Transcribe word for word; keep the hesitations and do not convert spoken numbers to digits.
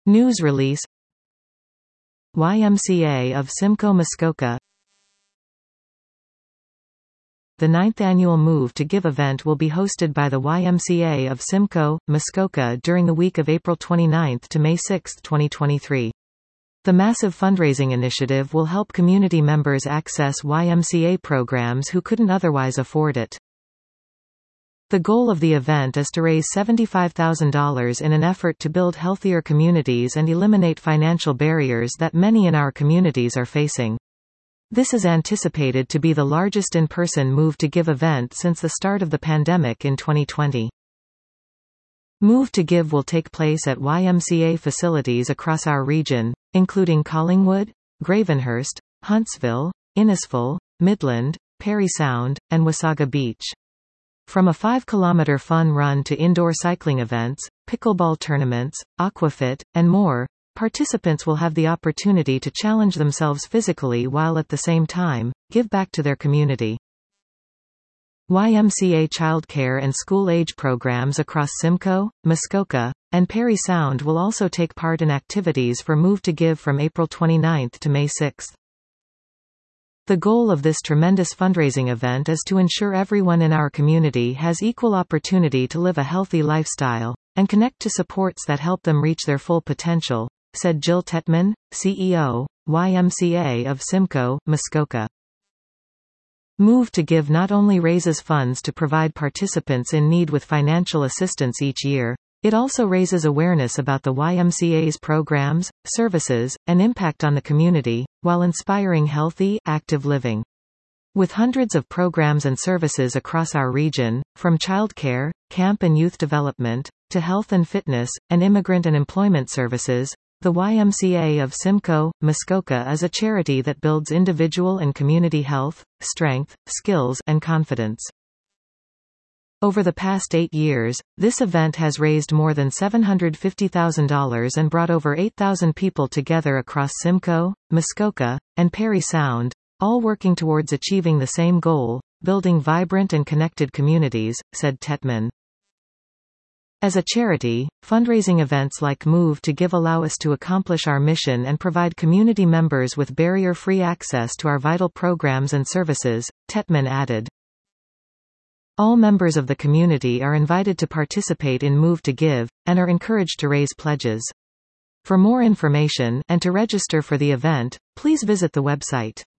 News release. Y M C A of Simcoe Muskoka. The ninth annual Move to Give event will be hosted by the Y M C A of Simcoe, Muskoka during the week of April twenty-ninth to May sixth twenty twenty-three. The massive fundraising initiative will help community members access Y M C A programs who couldn't otherwise afford it. The goal of the event is to raise seventy-five thousand dollars in an effort to build healthier communities and eliminate financial barriers that many in our communities are facing. This is anticipated to be the largest in-person Move to Give event since the start of the pandemic in twenty twenty. Move to Give will take place at Y M C A facilities across our region, including Collingwood, Gravenhurst, Huntsville, Innisfil, Midland, Parry Sound, and Wasaga Beach. From a five kilometer fun run to indoor cycling events, pickleball tournaments, aquafit, and more, participants will have the opportunity to challenge themselves physically while at the same time, give back to their community. Y M C A childcare and school-age programs across Simcoe, Muskoka, and Parry Sound will also take part in activities for Move to Give from April twenty-ninth to May sixth. The goal of this tremendous fundraising event is to ensure everyone in our community has equal opportunity to live a healthy lifestyle, and connect to supports that help them reach their full potential, said Jill Tetman, C E O, Y M C A of Simcoe, Muskoka. Move to Give not only raises funds to provide participants in need with financial assistance each year, it also raises awareness about the Y M C A's programs, services, and impact on the community, while inspiring healthy, active living. With hundreds of programs and services across our region, from childcare, camp and youth development, to health and fitness, and immigrant and employment services, the Y M C A of Simcoe, Muskoka is a charity that builds individual and community health, strength, skills, and confidence. Over the past eight years, this event has raised more than seven hundred fifty thousand dollars and brought over eight thousand people together across Simcoe, Muskoka, and Parry Sound, all working towards achieving the same goal, building vibrant and connected communities, said Tetman. As a charity, fundraising events like Move to Give allow us to accomplish our mission and provide community members with barrier-free access to our vital programs and services, Tetman added. All members of the community are invited to participate in Move to Give, and are encouraged to raise pledges. For more information, and to register for the event, please visit the website.